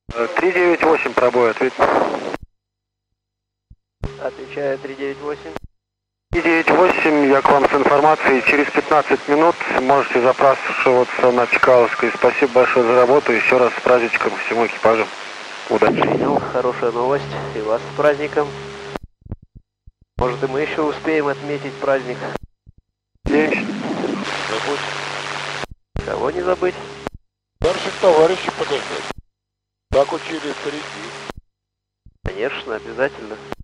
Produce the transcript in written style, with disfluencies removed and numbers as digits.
398 пробой, ответь. Отвечаю 398. 398, я к вам с информацией. Через 15 минут можете запрашиваться на Чкаловской. Спасибо большое за работу. Еще раз с праздничком всему экипажу. Удачи. Принял, хорошая новость. И вас с праздником. Может, и мы еще успеем отметить праздник. Надеюсь. Забудь. Кого не забыть? Старших товарищей подождать. Так учили старики. Конечно, обязательно.